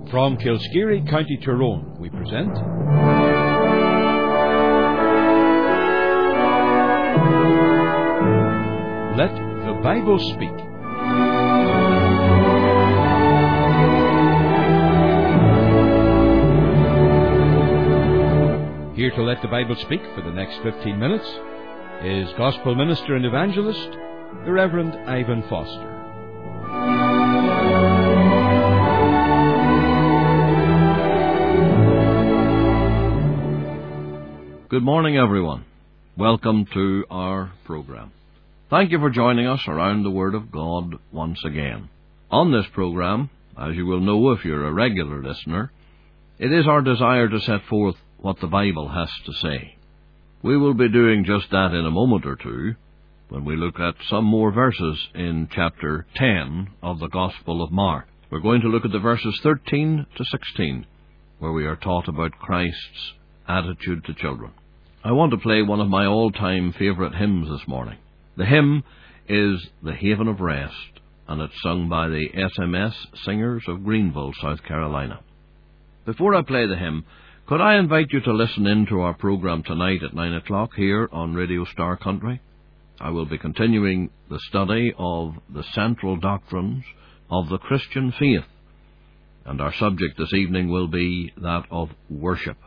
From Kilskeary, County Tyrone, we present Let the Bible Speak. Here to let the Bible speak for the next 15 minutes is Gospel Minister and Evangelist, the Reverend Ivan Foster. Good morning, everyone. Welcome to our program. Thank you for joining us around the Word of God once again. On this program, as you will know if you're a regular listener, it is our desire to set forth what the Bible has to say. We will be doing just that in a moment or two when we look at some more verses in chapter 10 of the Gospel of Mark. We're going to look at the verses 13 to 16, where we are taught about Christ's attitude to children. I want to play one of my all-time favourite hymns this morning. The hymn is The Haven of Rest, and it's sung by the SMS Singers of Greenville, South Carolina. Before I play the hymn, could I invite you to listen in to our program tonight at 9 o'clock here on Radio Star Country? I will be continuing the study of the central doctrines of the Christian faith, and our subject this evening will be that of worship.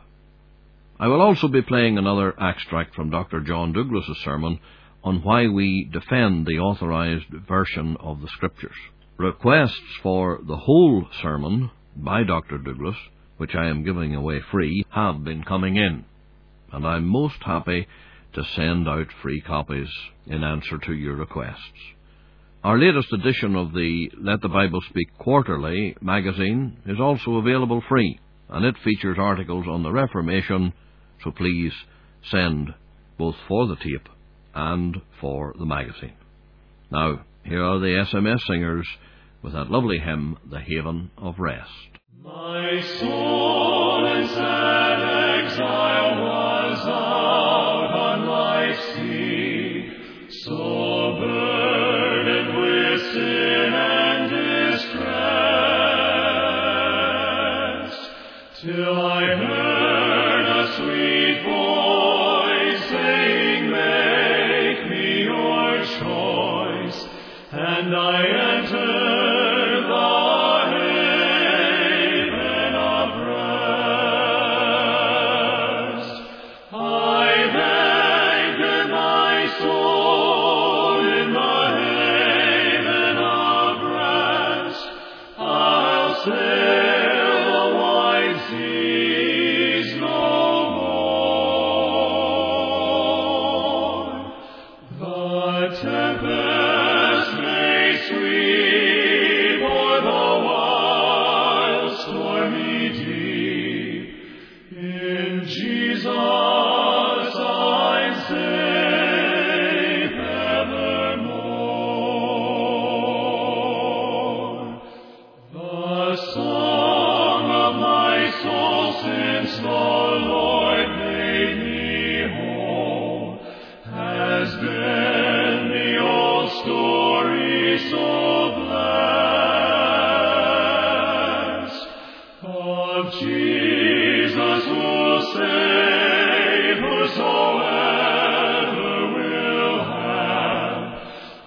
I will also be playing another extract from Dr. John Douglas's sermon on why we defend the authorized version of the Scriptures. Requests for the whole sermon by Dr. Douglas, which I am giving away free, have been coming in, and I'm most happy to send out free copies in answer to your requests. Our latest edition of the Let the Bible Speak Quarterly magazine is also available free, and it features articles on the Reformation, so please send both for the tape and for the magazine. Now, here are the SMS Singers with that lovely hymn, The Haven of Rest. My soul in sad exile was out on life's sea, so burdened with sin and distress, till I heard a sweet voice saying, make me your choice, and I entered the haven of rest. I anchored my soul in the haven of rest. I'll sail the wide seas no more. The tempest may sweep o'er the wild stormy deep. In Jesus I'm safe evermore. The song of my soul since the Lord made me whole has been the old story so blessed of Jesus who'll save whosoever will have a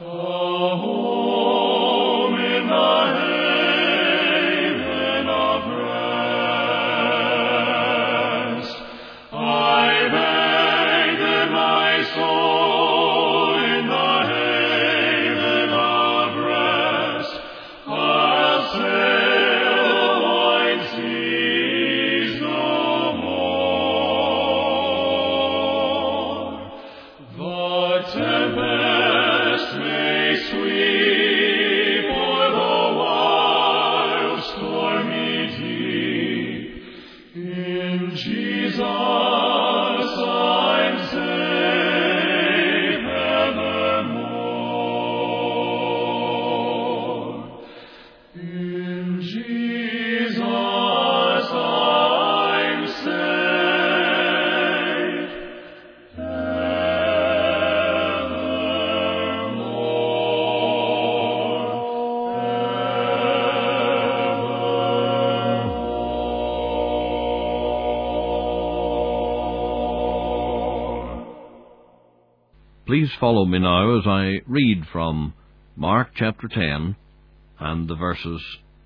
home in the haven of rest. I've anchored my soul in the haven of rest. I'll sail the wide seas Please follow me now as I read from Mark chapter 10 and the verses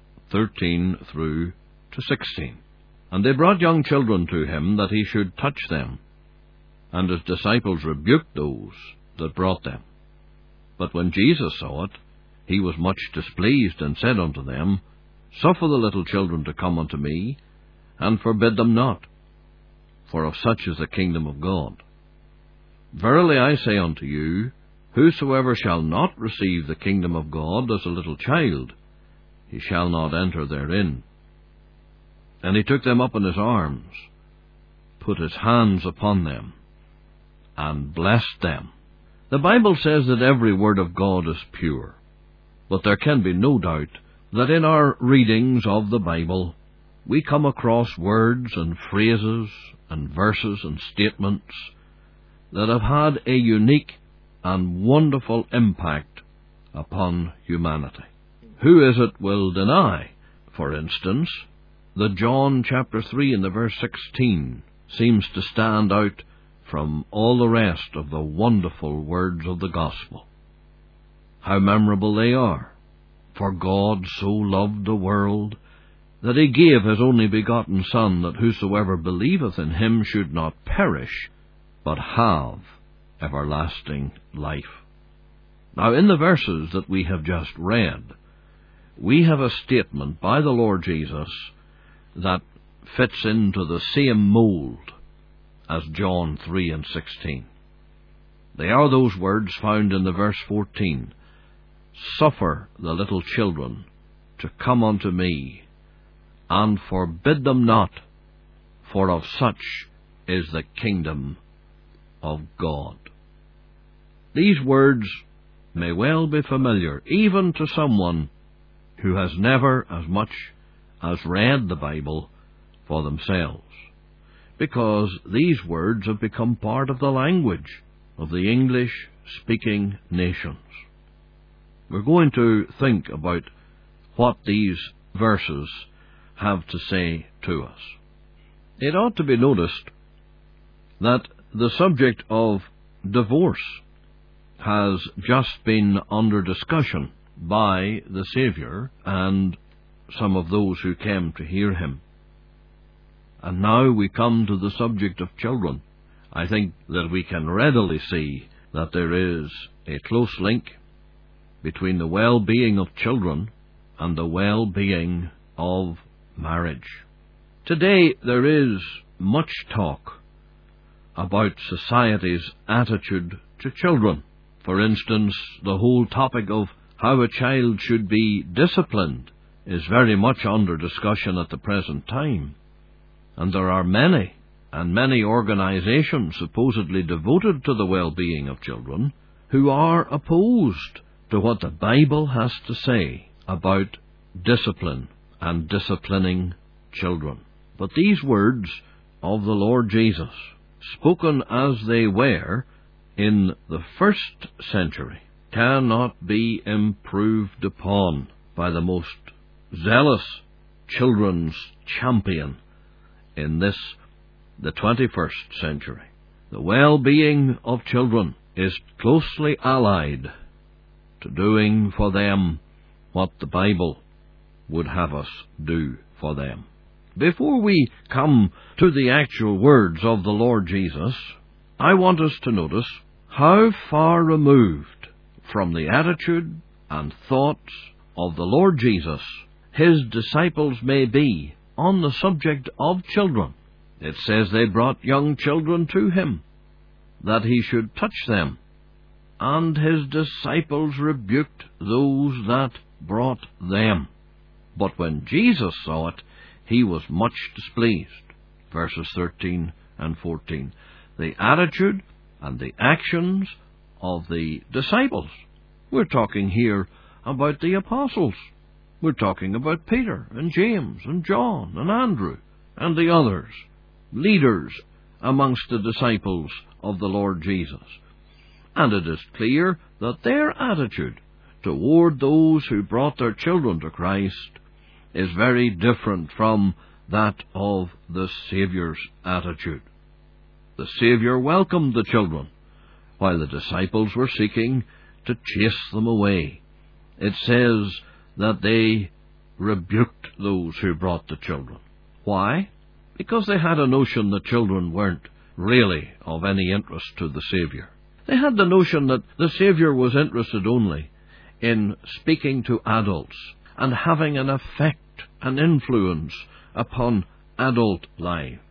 13 through to 16. And they brought young children to him, that he should touch them. And his disciples rebuked those that brought them. But when Jesus saw it, he was much displeased, and said unto them, Suffer the little children to come unto me, and forbid them not, for of such is the kingdom of God. Verily I say unto you, whosoever shall not receive the kingdom of God as a little child, he shall not enter therein. And he took them up in his arms, put his hands upon them, and blessed them. The Bible says that every word of God is pure, but there can be no doubt that in our readings of the Bible we come across words and phrases and verses and statements that have had a unique and wonderful impact upon humanity. Who is it will deny, for instance, that John chapter 3 and the verse 16 seems to stand out from all the rest of the wonderful words of the gospel? How memorable they are! For God so loved the world, that he gave his only begotten Son, that whosoever believeth in him should not perish, but have everlasting life. Now, in the verses that we have just read, we have a statement by the Lord Jesus that fits into the same mould as John 3 and 16. They are those words found in the verse 14, Suffer the little children to come unto me, and forbid them not, for of such is the kingdom of God. These words may well be familiar even to someone who has never as much as read the Bible for themselves, because these words have become part of the language of the English-speaking nations. We're going to think about what these verses have to say to us. It ought to be noticed that the subject of divorce has just been under discussion by the Saviour and some of those who came to hear him. And now we come to the subject of children. I think that we can readily see that there is a close link between the well-being of children and the well-being of marriage. Today there is much talk about society's attitude to children. For instance, the whole topic of how a child should be disciplined is very much under discussion at the present time. And there are many organizations supposedly devoted to the well-being of children who are opposed to what the Bible has to say about discipline and disciplining children. But these words of the Lord Jesus, spoken as they were in the first century, cannot be improved upon by the most zealous children's champion in this, the 21st century. The well-being of children is closely allied to doing for them what the Bible would have us do for them. Before we come to the actual words of the Lord Jesus, I want us to notice how far removed from the attitude and thoughts of the Lord Jesus his disciples may be on the subject of children. It says they brought young children to him, that he should touch them, and his disciples rebuked those that brought them. But when Jesus saw it, he was much displeased. Verses 13 and 14. The attitude and the actions of the disciples. We're talking here about the apostles. We're talking about Peter and James and John and Andrew and the others, leaders amongst the disciples of the Lord Jesus. And it is clear that their attitude toward those who brought their children to Christ is very different from that of the Saviour's attitude. The Saviour welcomed the children while the disciples were seeking to chase them away. It says that they rebuked those who brought the children. Why? Because they had a notion the children weren't really of any interest to the Saviour. They had the notion that the Saviour was interested only in speaking to adults and having an effect, an influence upon adult lives.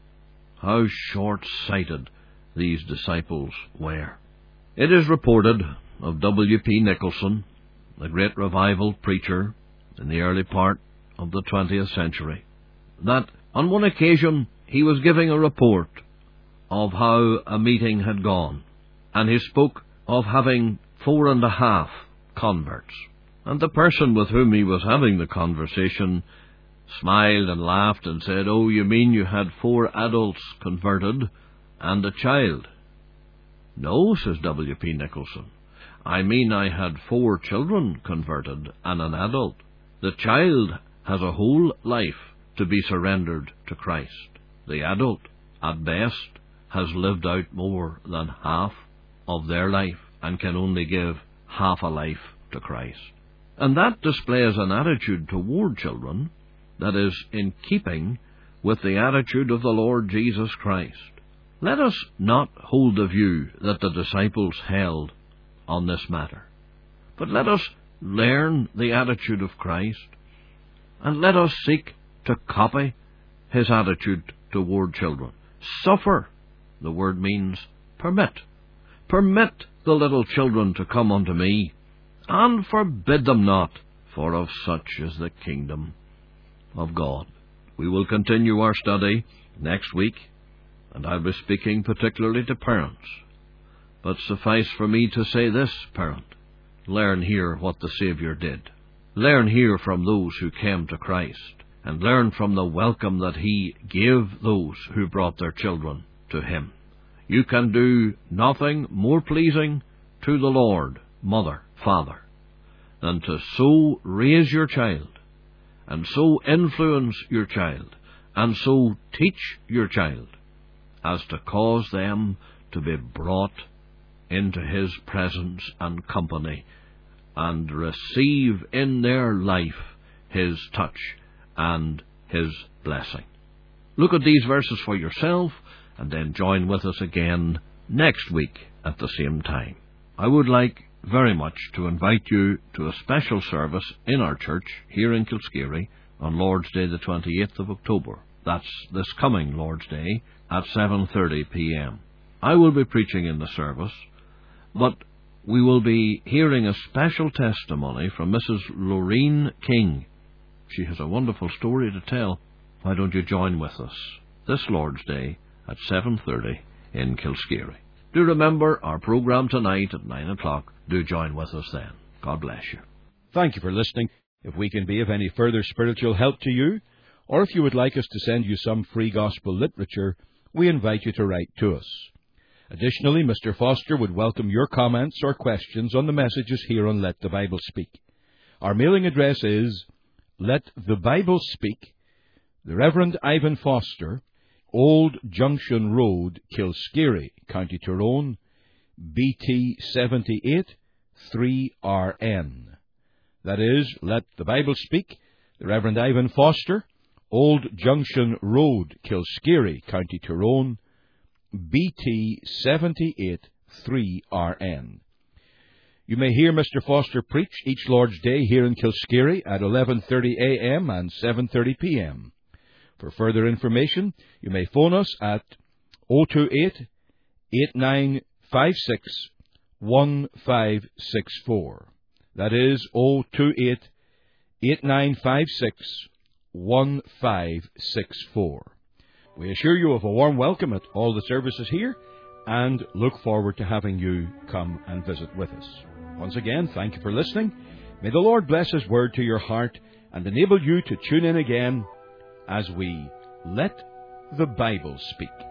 How short-sighted these disciples were. It is reported of W.P. Nicholson, the great revival preacher in the early part of the 20th century, that on one occasion he was giving a report of how a meeting had gone, and he spoke of having 4.5 converts. And the person with whom he was having the conversation smiled and laughed and said, "Oh, you mean you had 4 adults converted and a child?" "No," says W.P. Nicholson. "I mean I had 4 children converted and an adult. The child has a whole life to be surrendered to Christ. The adult, at best, has lived out more than half of their life and can only give half a life to Christ." And that displays an attitude toward children that is in keeping with the attitude of the Lord Jesus Christ. Let us not hold the view that the disciples held on this matter, but let us learn the attitude of Christ, and let us seek to copy his attitude toward children. Suffer, the word means permit. Permit the little children to come unto me, and forbid them not, for of such is the kingdom of God. We will continue our study next week, and I'll be speaking particularly to parents. But suffice for me to say this, parent, learn here what the Saviour did. Learn here from those who came to Christ, and learn from the welcome that he gave those who brought their children to him. You can do nothing more pleasing to the Lord, mother, father, than to so raise your child, and so influence your child, and so teach your child, as to cause them to be brought into his presence and company, and receive in their life his touch and his blessing. Look at these verses for yourself, and then join with us again next week at the same time. I would like very much to invite you to a special service in our church here in Kilskeary on Lord's Day the 28th of October. That's this coming Lord's Day at 7:30 p.m. I will be preaching in the service, but we will be hearing a special testimony from Mrs. Lorraine King. She has a wonderful story to tell. Why don't you join with us this Lord's Day at 7:30 in Kilskeary? Do remember our program tonight at 9 o'clock. Do join with us then. God bless you. Thank you for listening. If we can be of any further spiritual help to you, or if you would like us to send you some free gospel literature, we invite you to write to us. Additionally, Mr. Foster would welcome your comments or questions on the messages here on Let the Bible Speak. Our mailing address is Let the Bible Speak, the Reverend Ivan Foster, Old Junction Road, Kilskeary, County Tyrone, BT 78 3RN. That is, Let the Bible Speak, the Reverend Ivan Foster, Old Junction Road, Kilskeary, County Tyrone, BT 78 3RN. You may hear Mr. Foster preach each Lord's Day here in Kilskeary at 11:30 a.m. and 7:30 p.m. For further information, you may phone us at 028-8956-1564. That is 028-8956-1564. We assure you of a warm welcome at all the services here, and look forward to having you come and visit with us. Once again, thank you for listening. May the Lord bless His word to your heart and enable you to tune in again as we Let the Bible Speak.